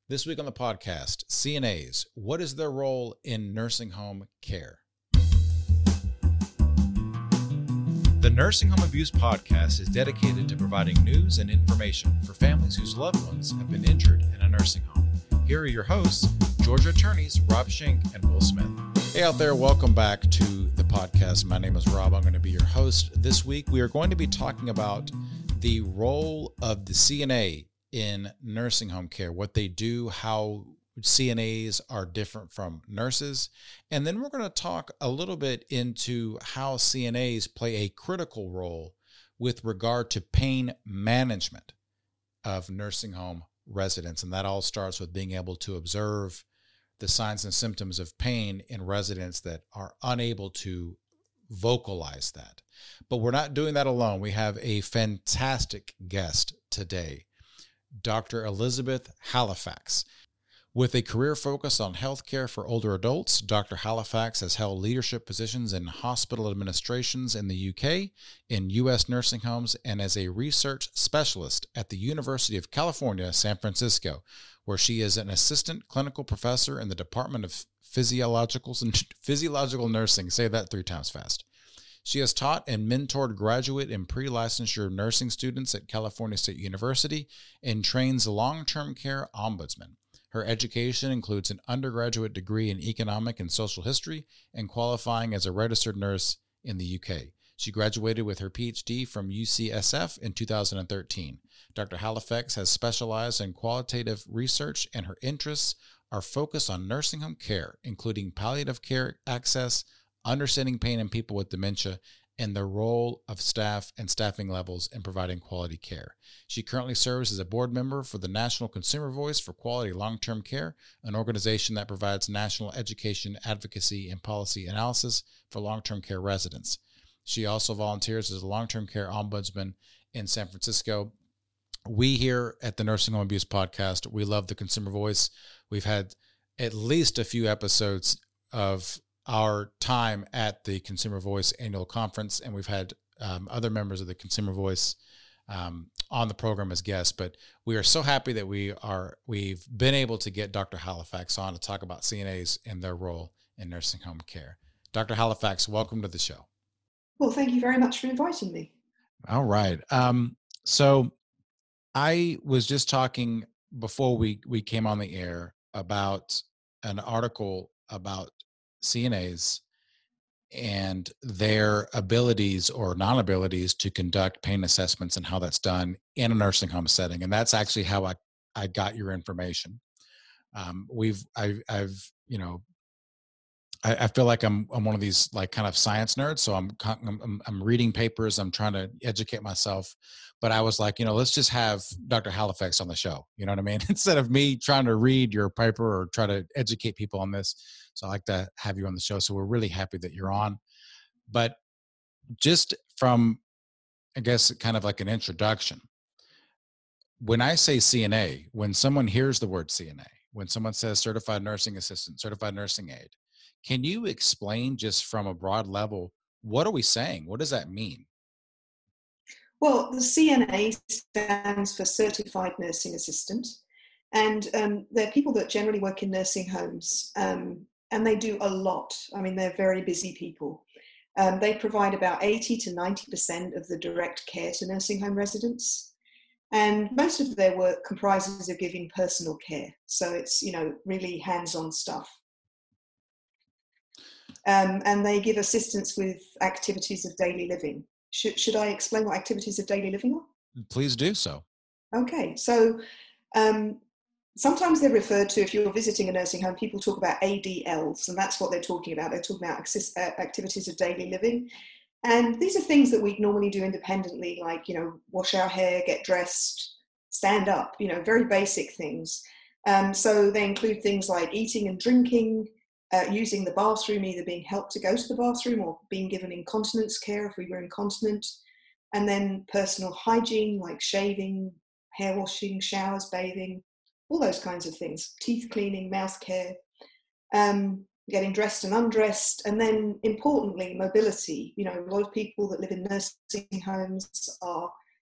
This week on the podcast, CNAs, what is their role in nursing home care? The Nursing Home Abuse Podcast is dedicated to providing news and information for families whose loved ones have been injured in a nursing home. Here are your hosts, Georgia attorneys Rob Schenk and Will Smith. Hey out there, welcome back to the podcast. My name is Rob. I'm going to be your host. This week, we are going to be talking about the role of the CNA in nursing home care, what they do, how CNAs are different from nurses. And then we're going to talk a little bit into how CNAs play a critical role with regard to pain management of nursing home residents. And that all starts with being able to observe the signs and symptoms of pain in residents that are unable to vocalize that. But we're not doing that alone. We have a fantastic guest today, Dr. Elizabeth Halifax. With a career focus on healthcare for older adults, Dr. Halifax has held leadership positions in hospital administrations in the UK, in U.S. nursing homes, and as a research specialist at the University of California, San Francisco, where she is an assistant clinical professor in the Department of Physiological Nursing. Say that 3 times fast. She has taught and mentored graduate and pre-licensure nursing students at California State University and trains long-term care ombudsmen. Her education includes an undergraduate degree in economic and social history and qualifying as a registered nurse in the UK. She graduated with her PhD from UCSF in 2013. Dr. Halifax has specialized in qualitative research, and her interests are focused on nursing home care, including palliative care access, understanding pain in people with dementia, and the role of staff and staffing levels in providing quality care. She currently serves as a board member for the National Consumer Voice for Quality Long-Term Care, an organization that provides national education, advocacy, and policy analysis for long-term care residents. She also volunteers as a long-term care ombudsman in San Francisco. We here at the Nursing Home Abuse Podcast, we love the Consumer Voice. We've had at least a few episodes of our time at the Consumer Voice annual conference, and we've had other members of the Consumer Voice on the program as guests. But we are so happy that we've been able to get Dr. Halifax on to talk about CNAs and their role in nursing home care. Dr. Halifax, welcome to the show. Well, thank you very much for inviting me. All right. So I was just talking before we came on the air about an article about CNAs and their abilities or non-abilities to conduct pain assessments and how that's done in a nursing home setting. And that's actually how I got your information. I feel like I'm one of these like kind of science nerds. So I'm reading papers. I'm trying to educate myself, but I was like, let's just have Dr. Halifax on the show. You know what I mean? Instead of me trying to read your paper or try to educate people on this. So I like to have you on the show. So we're really happy that you're on. But just from, I guess, kind of like an introduction, when I say CNA, when someone hears the word CNA, when someone says certified nursing assistant, certified nursing aide, can you explain just from a broad level, what are we saying? What does that mean? Well, the CNA stands for Certified Nursing Assistant, and they're people that generally work in nursing homes, and they do a lot. I mean, they're very busy people. They provide about 80 to 90% of the direct care to nursing home residents, and most of their work comprises of giving personal care. So it's, really hands-on stuff. And they give assistance with activities of daily living. Should I explain what activities of daily living are? Please do so. Okay, so sometimes they're referred to, if you're visiting a nursing home, people talk about ADLs, and that's what they're talking about. They're talking about activities of daily living. And these are things that we normally do independently, like, wash our hair, get dressed, stand up, very basic things. So they include things like eating and drinking, using the bathroom, either being helped to go to the bathroom or being given incontinence care if we were incontinent, and then personal hygiene like shaving, hair washing, showers, bathing, all those kinds of things, teeth cleaning, mouth care, getting dressed and undressed, and then importantly, mobility. A lot of people that live in nursing homes are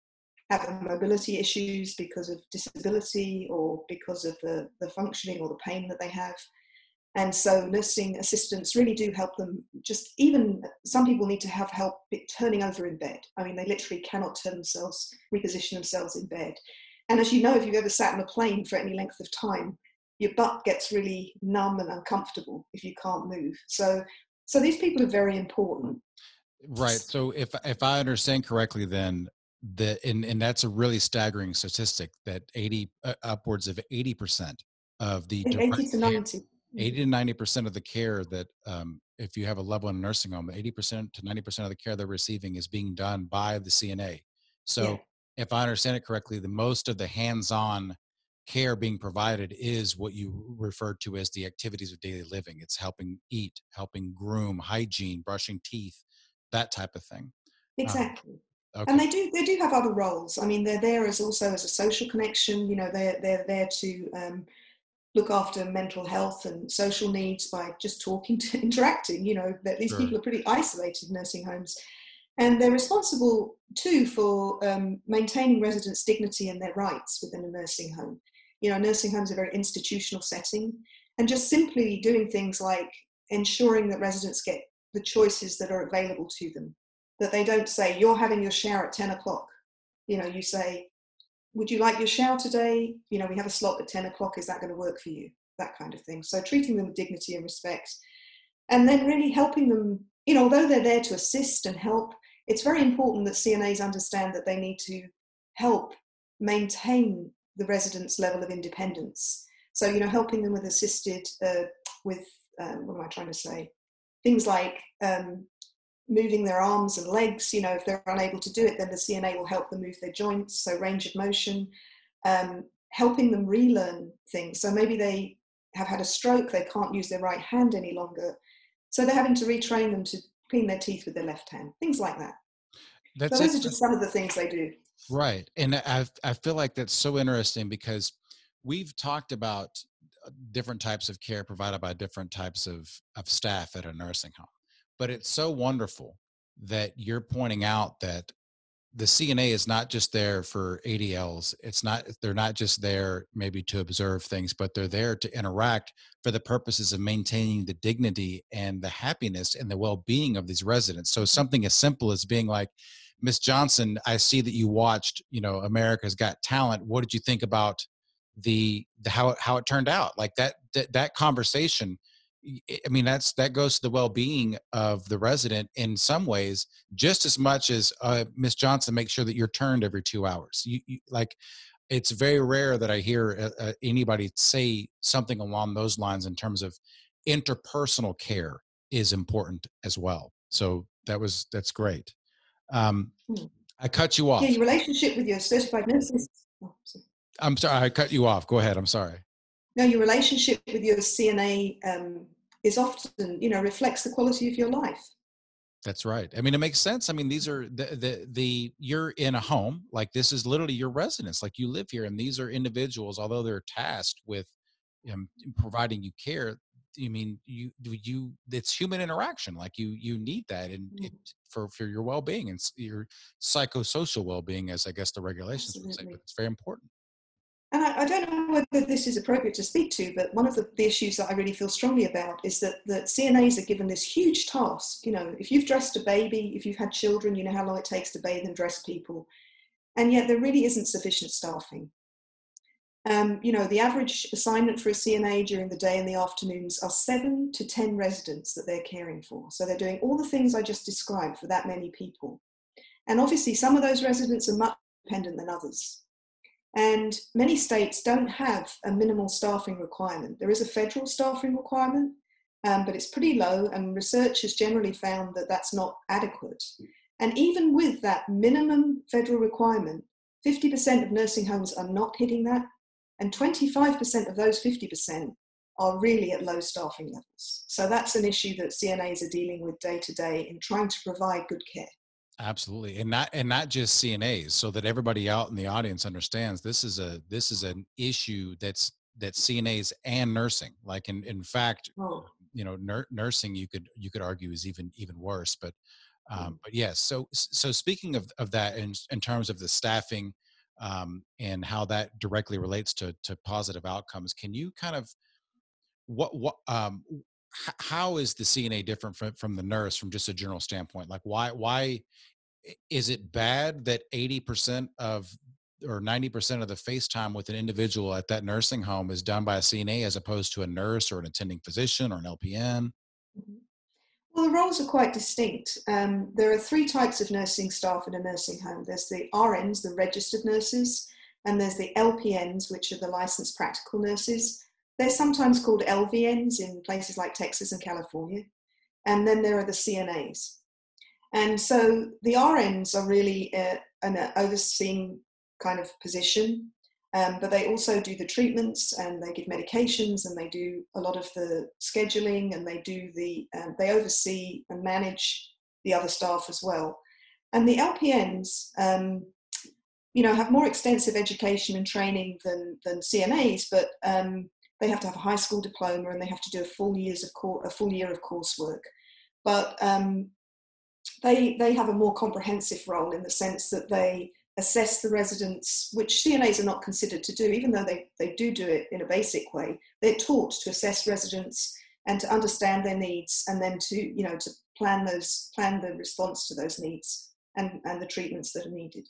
have mobility issues because of disability or because of the functioning or the pain that they have. And so nursing assistants really do help them. Just even some people need to have help turning over in bed. I mean, they literally cannot reposition themselves in bed. And as you know, if you've ever sat on a plane for any length of time, your butt gets really numb and uncomfortable if you can't move. So these people are very important. Right. So if I understand correctly, then and that's a really staggering statistic that upwards of 80% of the 80 to 90. 80 to 90% of the care that if you have a loved one in a nursing home, 80% to 90% of the care they're receiving is being done by the CNA. So if I understand it correctly, the most of the hands-on care being provided is what you referred to as the activities of daily living. It's helping eat, helping groom, hygiene, brushing teeth, that type of thing. Exactly. Okay. And they do have other roles. I mean, they're there as also as a social connection. You know, they're there to look after mental health and social needs by just talking to interacting. You know, that these people are pretty isolated in nursing homes. And they're responsible too for maintaining residents' dignity and their rights within a nursing home. You know, nursing homes are a very institutional setting, and just simply doing things like ensuring that residents get the choices that are available to them. That they don't say, you're having your shower at 10 o'clock. You know, you say, would you like your shower today? You know, we have a slot at 10 o'clock. Is that going to work for you? That kind of thing. So treating them with dignity and respect. And then really helping them, you know, although they're there to assist and help, it's very important that CNAs understand that they need to help maintain the residents' level of independence. So, you know, helping them with what am I trying to say? Things like moving their arms and legs. You know, if they're unable to do it, then the CNA will help them move their joints, so range of motion, helping them relearn things. So maybe they have had a stroke, they can't use their right hand any longer. So they're having to retrain them to clean their teeth with their left hand, things like that. So those are just some of the things they do. Right. And I feel like that's so interesting because we've talked about different types of care provided by different types of staff at a nursing home. But it's so wonderful that you're pointing out that the CNA is not just there for ADLs. They're not just there maybe to observe things, but they're there to interact for the purposes of maintaining the dignity and the happiness and the well-being of these residents. So something as simple as being like, Miss Johnson, I see that you watched, you know, America's Got Talent. What did you think about how it turned out? Like that conversation, I mean, that goes to the well-being of the resident in some ways, just as much as Miss Johnson, make sure that you're turned every 2 hours. Like, it's very rare that I hear anybody say something along those lines in terms of interpersonal care is important as well. So that's great. I cut you off. Yeah, your relationship with your certified nurses. I'm sorry, I cut you off. Go ahead. I'm sorry. No, your relationship with your CNA is often, you know, reflects the quality of your life. That's right. I mean, it makes sense. I mean, these are you're in a home, like this is literally your residence, like you live here, and these are individuals, although they're tasked with providing you care. I mean, it's human interaction. Like you need that, and for your well-being and your psychosocial well-being, as I guess the regulations would say, but it's very important. And I don't know whether this is appropriate to speak to, but one of the issues that I really feel strongly about is that CNAs are given this huge task. You know, if you've dressed a baby, if you've had children, you know how long it takes to bathe and dress people. And yet there really isn't sufficient staffing. You know, the average assignment for a CNA during the day and the afternoons are 7 to 10 residents that they're caring for. So they're doing all the things I just described for that many people. And obviously some of those residents are much more dependent than others. And many states don't have a minimal staffing requirement. There is a federal staffing requirement, but it's pretty low, and research has generally found that that's not adequate. And even with that minimum federal requirement, 50% of nursing homes are not hitting that, and 25% of those 50% are really at low staffing levels. So that's an issue that CNAs are dealing with day to day in trying to provide good care. Absolutely. And not just CNAs, so that everybody out in the audience understands this is an issue that CNAs and nursing, like in fact, you know, nursing, you could argue is even worse, but But yes, so speaking of that in terms of the staffing and how that directly relates to positive outcomes, can you kind of how is the CNA different from the nurse from just a general standpoint? Like why is it bad that 80% of or 90% of the face time with an individual at that nursing home is done by a CNA as opposed to a nurse or an attending physician or an LPN? Mhm. Well, the roles are quite distinct. There are three types of nursing staff in a nursing home. There's the RNs, the registered nurses, and there's the LPNs, which are the licensed practical nurses. They're sometimes called LVNs in places like Texas and California. And then there are the CNAs. And so the RNs are really an overseeing kind of position, but they also do the treatments and they give medications and they do a lot of the scheduling and they oversee and manage the other staff as well. And the LPNs, have more extensive education and training than CNAs, but they have to have a high school diploma and they have to do a full year of coursework. But they have a more comprehensive role in the sense that they assess the residents, which CNAs are not considered to do, even though they do it in a basic way. They're taught to assess residents and to understand their needs, and then to plan the response to those needs and the treatments that are needed.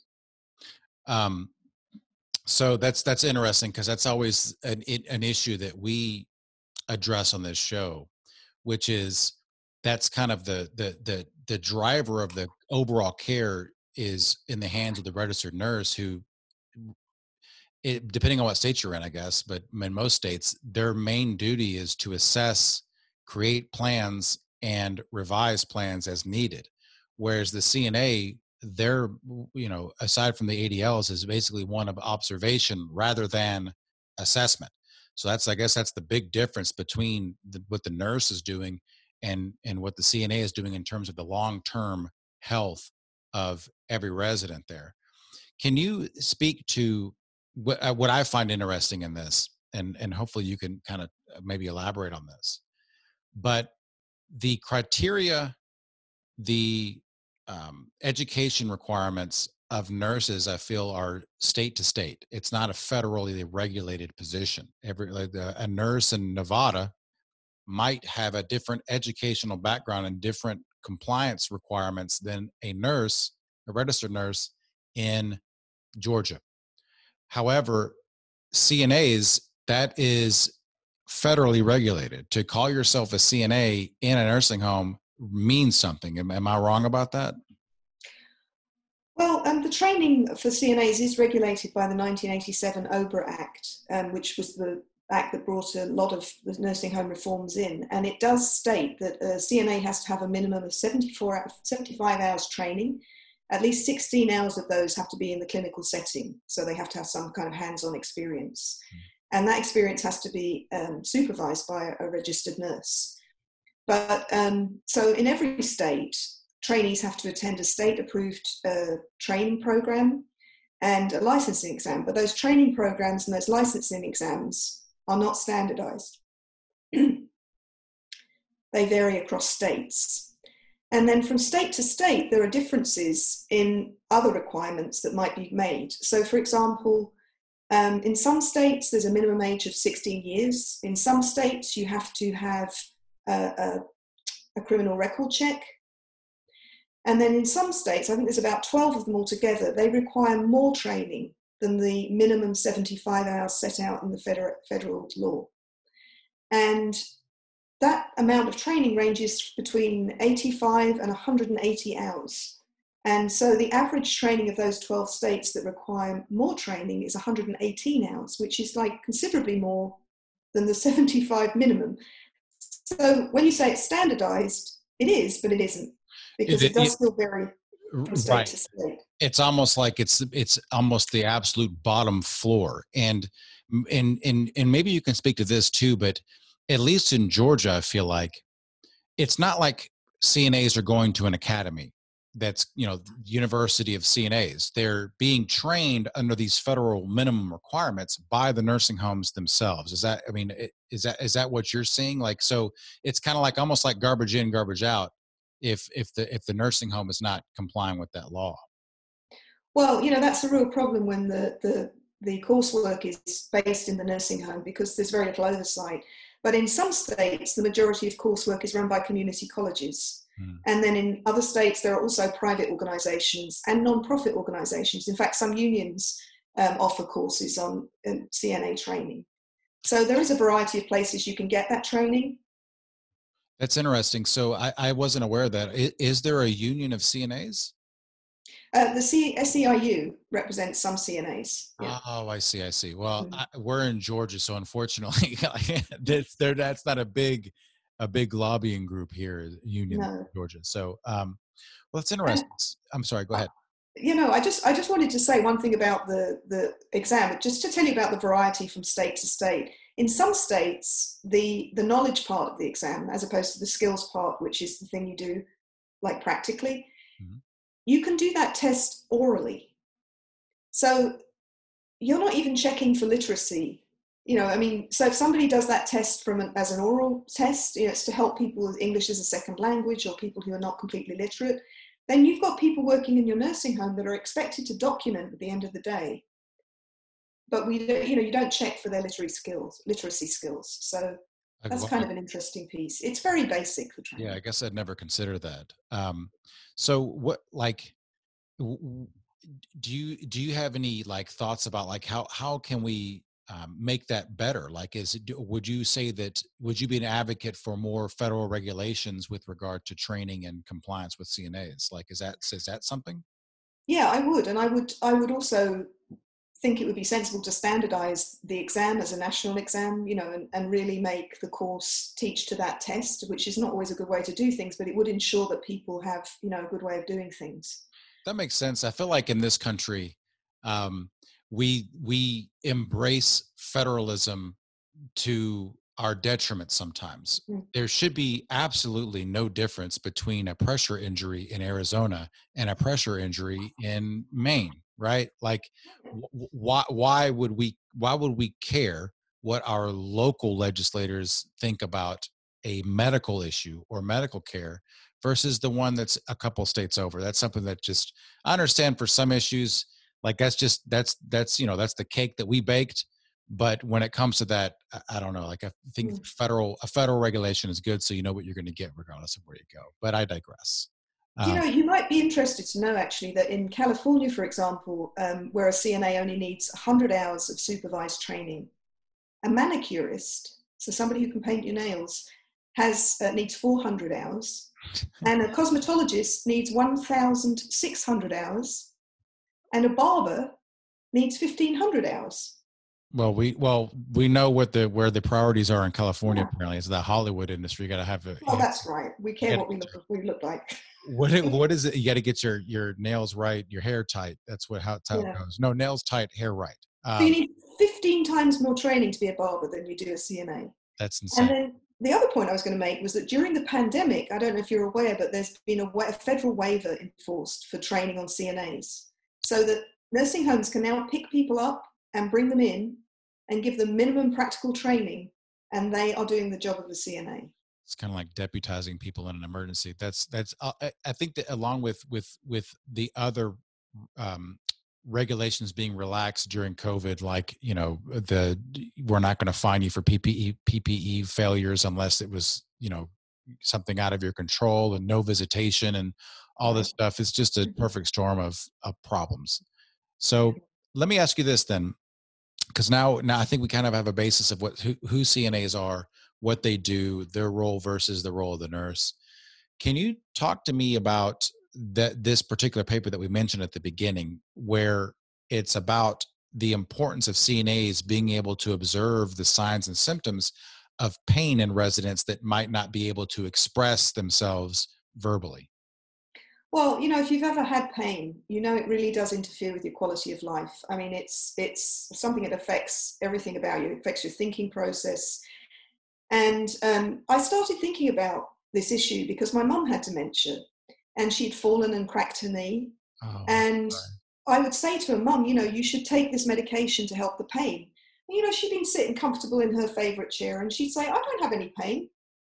So that's interesting because that's always an issue that we address on this show, which is that's kind of the driver of the overall care is in the hands of the registered nurse who, depending on what state you're in, I guess, but in most states, their main duty is to assess, create plans, and revise plans as needed. Whereas the CNA, they're, aside from the ADLs, is basically one of observation rather than assessment. So I guess that's the big difference between what the nurse is doing and what the CNA is doing in terms of the long-term health of every resident there. Can you speak to what I find interesting in this, and hopefully you can kind of maybe elaborate on this, but the criteria, the education requirements of nurses, I feel, are state to state. It's not a federally regulated position. A nurse in Nevada might have a different educational background and different compliance requirements than a registered nurse in Georgia. However, CNAs, that is federally regulated. To call yourself a CNA in a nursing home means something. Am I wrong about that? Well, the training for CNAs is regulated by the 1987 OBRA Act, which was the act that brought a lot of the nursing home reforms in. And it does state that a CNA has to have a minimum of 75 hours training. At least 16 hours of those have to be in the clinical setting. So they have to have some kind of hands-on experience. And that experience has to be supervised by a registered nurse. But so in every state, trainees have to attend a state-approved training program and a licensing exam. But those training programs and those licensing exams are not standardized. They vary across states. And then from state to state, there are differences in other requirements that might be made. So for example, in some states, there's a minimum age of 16 years. In some states, you have to have a criminal record check. And then in some states, I think there's about 12 of them altogether, they require more training than the minimum 75 hours set out in the federal law. And that amount of training ranges between 85 and 180 hours. And so the average training of those 12 states that require more training is 118 hours, which is like considerably more than the 75 minimum. So when you say it's standardized, it is, but it isn't, because it does still vary from state to state. It's almost like it's almost the absolute bottom floor. And maybe you can speak to this too, but at least in Georgia, I feel like it's not like CNAs are going to an academy that's, University of CNAs. They're being trained under these federal minimum requirements by the nursing homes themselves. Is that what you're seeing? Like, so it's kind of like almost like garbage in, garbage out. if the nursing home is not complying with that law? Well, that's a real problem when the coursework is based in the nursing home because there's very little oversight. But in some states, the majority of coursework is run by community colleges. Hmm. And then in other states, there are also private organizations and non-profit organizations. In fact, some unions offer courses on CNA training. So there is a variety of places you can get that training. That's interesting. So I wasn't aware of that. Is there a union of CNAs? The SEIU represents some CNAs. Yeah. Oh, I see. I see. Well, Mm. we're in Georgia, so unfortunately, that's not a big lobbying group here, union in No. Georgia. So, well, that's And interesting. I'm sorry. Go ahead. I just wanted to say one thing about the exam, just to tell you about the variety from state to state. In some states, the knowledge part of the exam, as opposed to the skills part, which is the thing you do like practically, Mhm. you can do that test orally. So you're not even checking for literacy. So if somebody does that test as an oral test, it's to help people with English as a second language or people who are not completely literate, then you've got people working in your nursing home that are expected to document at the end of the day. But you don't check for their literacy skills. So that's kind Well, of an interesting piece. It's very basic for yeah, I training. guess I'd never considered that. So what, like, w- w- do you have any like thoughts about like how can we make that better? Like, would you say that would you be an advocate for more federal regulations with regard to training and compliance with CNAs? Like, is that something? Yeah, I would, and I would also think it would be sensible to standardize the exam as a national exam, and really make the course teach to that test, which is not always a good way to do things, but it would ensure that people have, a good way of doing things. That makes sense. I feel like in this country, um, we embrace federalism to our detriment sometimes. Mm. There should be absolutely no difference between a pressure injury in Arizona and a pressure injury in Maine, right? Like, why would we care what our local legislators think about a medical issue or medical care versus the one that's a couple states over? That's something that just, I understand for some issues, like that's the cake that we baked. But when it comes to that, I don't know. Like, I think Mm. a federal regulation is good, so you know what you're going to get regardless of where you go. But I digress. Um, You might be interested to know actually that in California, for example, where a CNA only needs 100 hours of supervised training, a manicurist, so somebody who can paint your nails, needs 400 hours, and a cosmetologist needs 1,600 hours, and a barber needs 1,500 hours. we know where the priorities are in California. Yeah. Apparently, it's the Hollywood industry. You got to have a. Well, that's right. We You care got to what get we look like. what is it? You got to get your nails right, your hair tight. That's how it Yeah. goes. No, nails tight, hair right. So you need 15 times more training to be a barber than you do a CNA. That's And insane. then the other point I was going to make was that during the pandemic, I don't know if you're aware, but there's been a federal waiver enforced for training on CNAs, so that nursing homes can now pick people up and bring them in and give them minimum practical training, and they are doing the job of a CNA. It's kind of like deputizing people in an emergency. That's I think that along with the other um, regulations being relaxed during COVID, like, we're not going to fine you for PPE failures unless it was, something out of your control, and no visitation and all this Right. stuff. It's just a Mhm. perfect storm of problems. So let me ask you this then, because now I think we kind of have a basis of who CNAs are, what they do, their role versus the role of the nurse. Can you talk to me about this particular paper that we mentioned at the beginning, where it's about the importance of CNAs being able to observe the signs and symptoms of pain in residents that might not be able to express themselves verbally? Well, if you've ever had pain, it really does interfere with your quality of life. I mean, it's something that affects everything about you. It affects your thinking process. And I started thinking about this issue because my mum had dementia, and she'd fallen and cracked her knee. Oh, I'm And sorry. I would say to her, Mum, you should take this medication to help the pain. And, she'd been sitting comfortable in her favorite chair, and she'd say, I don't have any pain.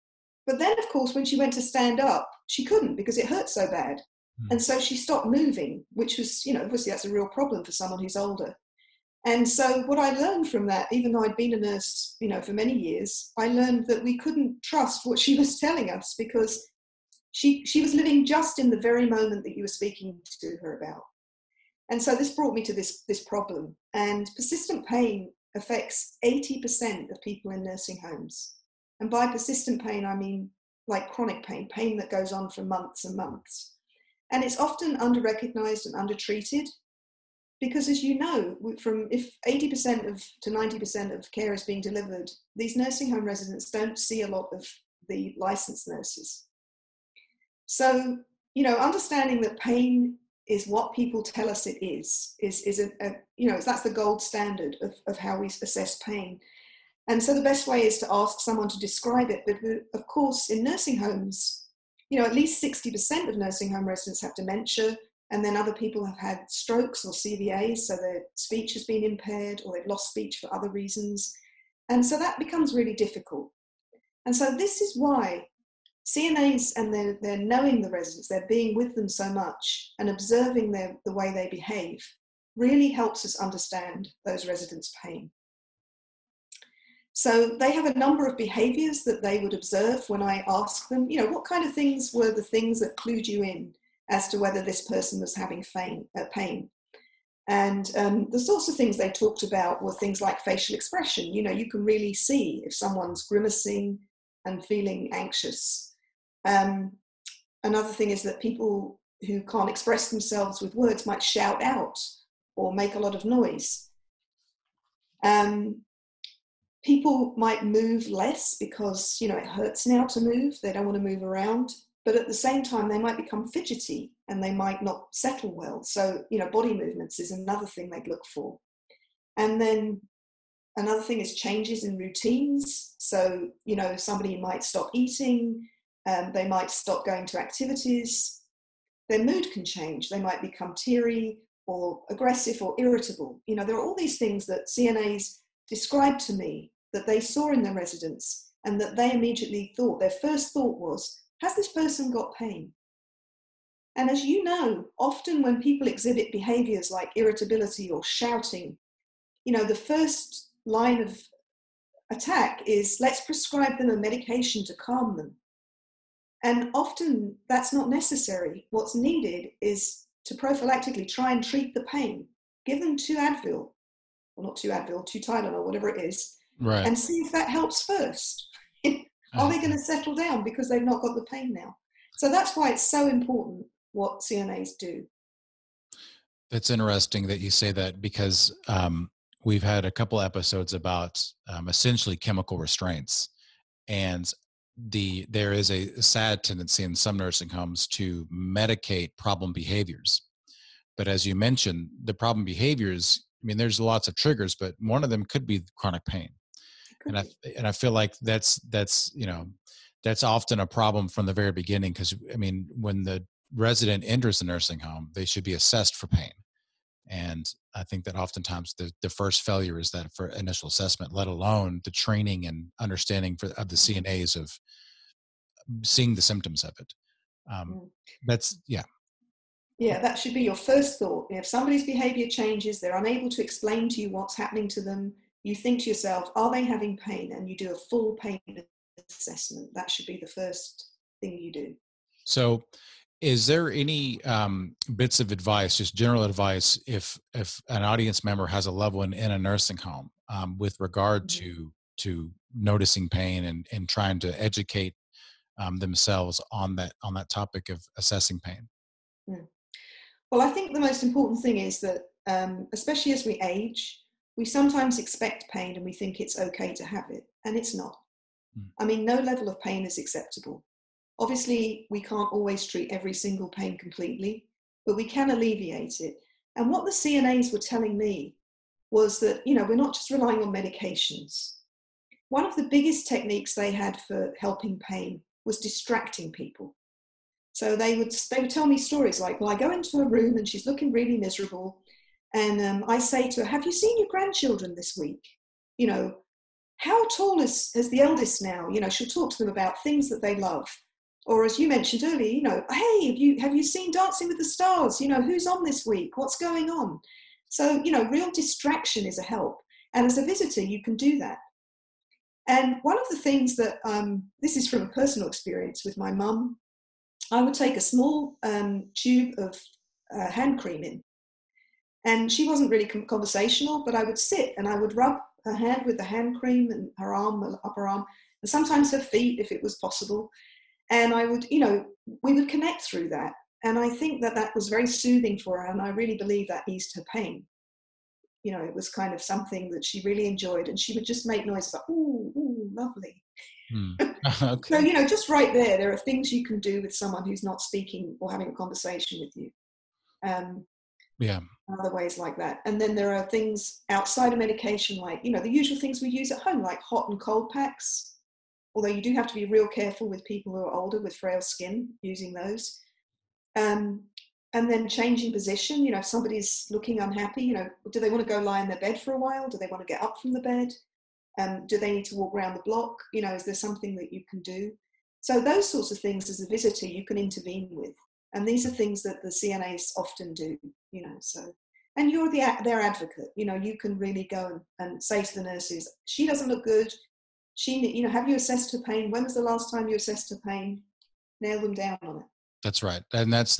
But then, of course, when she went to stand up, she couldn't because it hurt so bad. And so she stopped moving, which was, obviously that's a real problem for someone who's older. And so what I learned from that, even though I'd been a nurse, for many years, I learned that we couldn't trust what she was telling us because she was living just in the very moment that you were speaking to her about. And so this brought me to this problem. And persistent pain affects 80% of people in nursing homes. And by persistent pain, I mean like chronic pain, pain that goes on for months and months. And it's often under-recognized and under-treated because, as you know, if 80% to 90% of care is being delivered, these nursing home residents don't see a lot of the licensed nurses. So, understanding that pain is what people tell us it is that's the gold standard of how we assess pain. And so the best way is to ask someone to describe it. But of course, in nursing homes, at least 60% of nursing home residents have dementia, and then other people have had strokes or CVAs, so their speech has been impaired or they've lost speech for other reasons. And so that becomes really difficult. And so this is why CNAs, and they're knowing the residents, they're being with them so much and observing the way they behave really helps us understand those residents' pain. So they have a number of behaviors that they would observe when I ask them, what kind of things were the things that clued you in as to whether this person was having pain. And the sorts of things they talked about were things like facial expression. You can really see if someone's grimacing and feeling anxious. Another thing is that people who can't express themselves with words might shout out or make a lot of noise. People might move less because, it hurts now to move. They don't want to move around. But at the same time, they might become fidgety and they might not settle well. So, body movements is another thing they'd look for. And then another thing is changes in routines. So, somebody might stop eating. They might stop going to activities. Their mood can change. They might become teary or aggressive or irritable. There are all these things that CNAs described to me that they saw in their residents and that they immediately thought, their first thought was, has this person got pain? And as you know, often when people exhibit behaviors like irritability or shouting, the first line of attack is, let's prescribe them a medication to calm them. And often that's not necessary. What's needed is to prophylactically try and treat the pain. Give them 2 Advil, or not 2 Advil, 2 Tylenol, whatever it is, right, and see if that helps first. Are they going to settle down because they've not got the pain now? So that's why it's so important what CNAs do. That's interesting that you say that because we've had a couple episodes about essentially chemical restraints, and there is a sad tendency in some nursing homes to medicate problem behaviors. But as you mentioned, the problem behaviors, there's lots of triggers, but one of them could be chronic pain. And I feel like that's often a problem from the very beginning, because when the resident enters the nursing home, they should be assessed for pain. And I think that oftentimes the first failure is that for initial assessment, let alone the training and understanding of the CNAs of seeing the symptoms of it. Yeah, that should be your first thought. If somebody's behavior changes, they're unable to explain to you what's happening to them, you think to yourself, are they having pain? And you do a full pain assessment. That should be the first thing you do. So is there any bits of advice, just general advice, if an audience member has a loved one in a nursing home with regard to noticing pain and trying to educate themselves on that topic of assessing pain? Well, I think the most important thing is that, especially as we age, we sometimes expect pain and we think it's okay to have it, and it's not. No level of pain is acceptable. Obviously, we can't always treat every single pain completely, but we can alleviate it. And what the CNAs were telling me was that, we're not just relying on medications. One of the biggest techniques they had for helping pain was distracting people. So they would tell me stories like, well, I go into a room and she's looking really miserable. And I say to her, have you seen your grandchildren this week? how tall is the eldest now? She'll talk to them about things that they love. Or as you mentioned earlier, hey, have you seen Dancing with the Stars? Who's on this week? What's going on? So, real distraction is a help. And as a visitor, you can do that. And one of the things that, this is from a personal experience with my mum, I would take a small tube of hand cream in. And she wasn't really conversational, but I would sit and I would rub her hand with the hand cream and her arm, her upper arm, and sometimes her feet if it was possible. And I would, we would connect through that. And I think that was very soothing for her. And I really believe that eased her pain. It was kind of something that she really enjoyed. And she would just make noises like, ooh, lovely. Okay. So, just right there are things you can do with someone who's not speaking or having a conversation with you. Other ways like that. And then there are things outside of medication, like, the usual things we use at home, like hot and cold packs. Although you do have to be real careful with people who are older with frail skin using those. And then changing position, if somebody's looking unhappy, do they want to go lie in their bed for a while? Do they want to get up from the bed? Do they need to walk around the block? Is there something that you can do? So those sorts of things as a visitor you can intervene with. And these are things that the CNAs often do, so. And you're their advocate, you can really go and say to the nurses, she doesn't look good. Have you assessed her pain? When was the last time you assessed her pain? Nail them down on it. That's right. And that's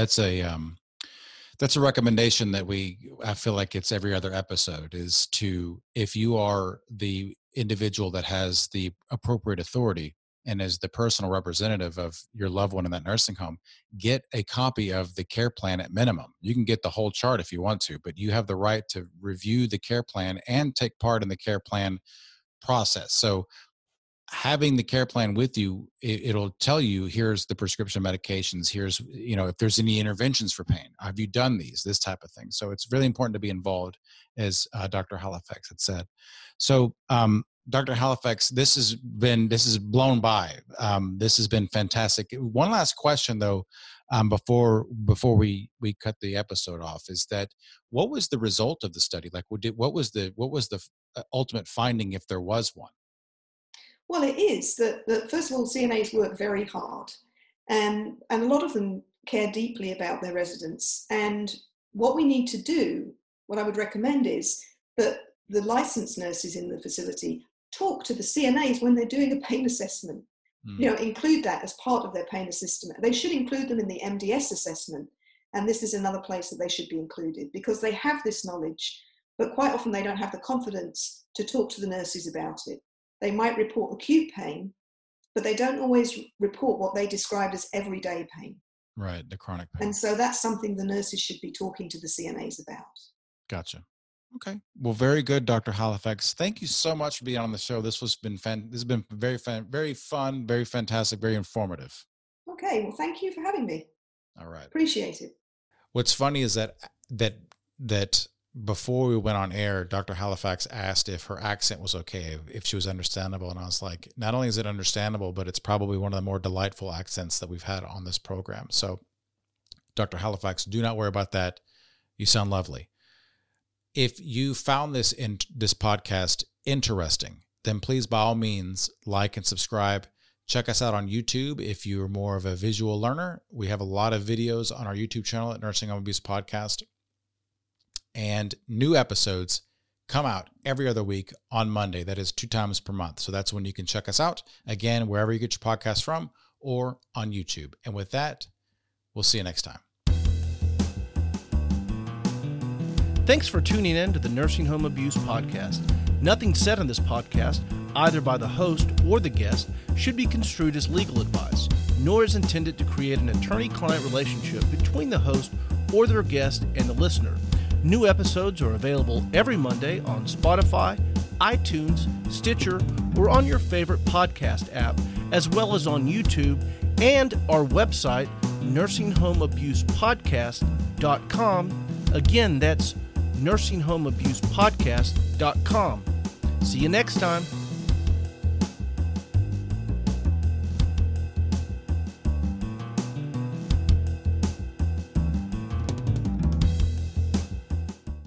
a recommendation that I feel like it's every other episode is to, if you are the individual that has the appropriate authority and is the personal representative of your loved one in that nursing home, get a copy of the care plan at minimum. You can get the whole chart if you want to, but you have the right to review the care plan and take part in the care plan process. So having the care plan with you, it'll tell you, here's the prescription medications, here's, if there's any interventions for pain, have you done these, this type of thing. So it's really important to be involved, as Dr. Halifax had said. So Dr. Halifax, this is blown by. This has been fantastic. One last question though, before we cut the episode off, is that what was the result of the study? Like, what was the ultimate finding, if there was one? Well, it is that first of all, CNAs work very hard, and a lot of them care deeply about their residents. And what we need to do, what I would recommend, is that the licensed nurses in the facility talk to the CNAs when they're doing a pain assessment. Include that as part of their pain assessment. They should include them in the MDS assessment. And this is another place that they should be included, because they have this knowledge, but quite often they don't have the confidence to talk to the nurses about it. They might report acute pain, but they don't always report what they describe as everyday pain. Right, the chronic pain. And so that's something the nurses should be talking to the CNAs about. Gotcha. Okay. Well, very good, Dr. Halifax. Thank you so much for being on the show. This has been very fun, very fantastic, very informative. Okay. Well, thank you for having me. All right. Appreciate it. What's funny is that before we went on air, Dr. Halifax asked if her accent was okay, if she was understandable. And I was like, not only is it understandable, but it's probably one of the more delightful accents that we've had on this program. So Dr. Halifax, do not worry about that. You sound lovely. If you found this podcast interesting, then please, by all means, like and subscribe. Check us out on YouTube if you're more of a visual learner. We have a lot of videos on our YouTube channel at Nursing Home Abuse Podcast. And new episodes come out every other week on Monday. That is 2 times per month. So that's when you can check us out. Again, wherever you get your podcast from or on YouTube. And with that, we'll see you next time. Thanks for tuning in to the Nursing Home Abuse Podcast. Nothing said on this podcast, either by the host or the guest, should be construed as legal advice, nor is intended to create an attorney-client relationship between the host or their guest and the listener. New episodes are available every Monday on Spotify, iTunes, Stitcher, or on your favorite podcast app, as well as on YouTube and our website, nursinghomeabusepodcast.com. Again, that's nursinghomeabusepodcast.com. See you next time.